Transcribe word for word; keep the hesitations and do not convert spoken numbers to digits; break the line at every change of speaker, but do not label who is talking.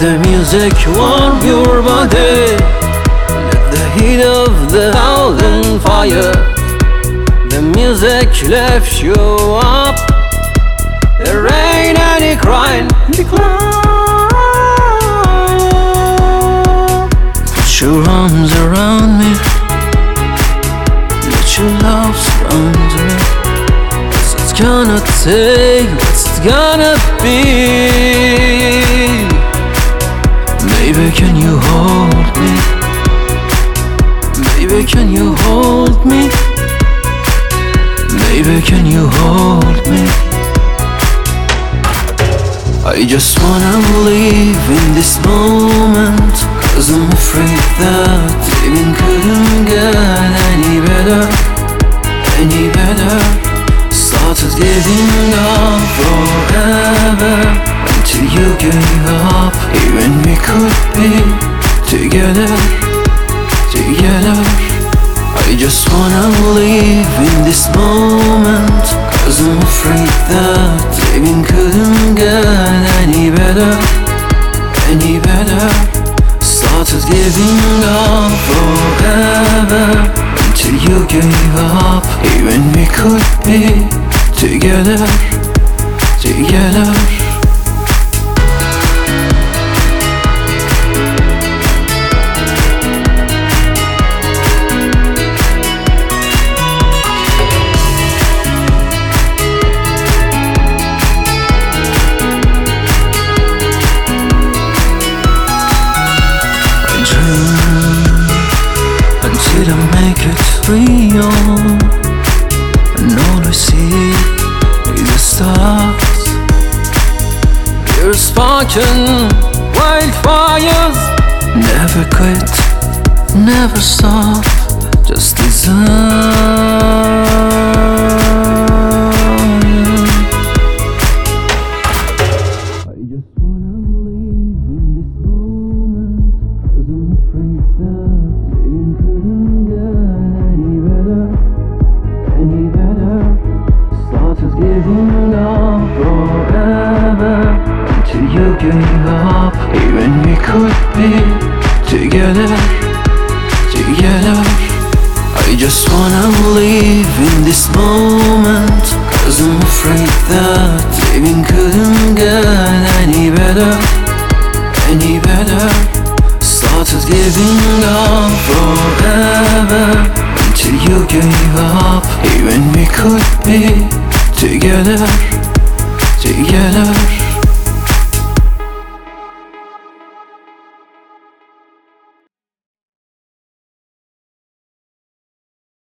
the music warm your body. Let the heat of the thousand fire. The music lifts you up. There ain't any crying. Decline. Put your arms around me. Let your love surround me. What's it gonna take? What's it gonna be? Baby, can you hold me? Baby, can you hold me? Baby, can you hold me? I just wanna live in this moment, 'cause I'm afraid that living couldn't get any better, any better. Started giving up forever until you gave up. Even we could be together, together. I just wanna live in this moment, 'cause I'm afraid that living couldn't get any better, any better. Started giving up forever until you gave up. Even we could be together, together. Until I make it real, and all I see is the stars. You're sparking wildfires. Never quit, never stop, just desire. I just wanna live in this moment, 'cause I'm afraid that living couldn't get any better, any better. Started giving up forever until you gave up. Even we could be together, together. I just wanna live in this moment, 'cause I'm afraid that living couldn't get any better, any better. Started giving up forever until you gave up. Even we could be together.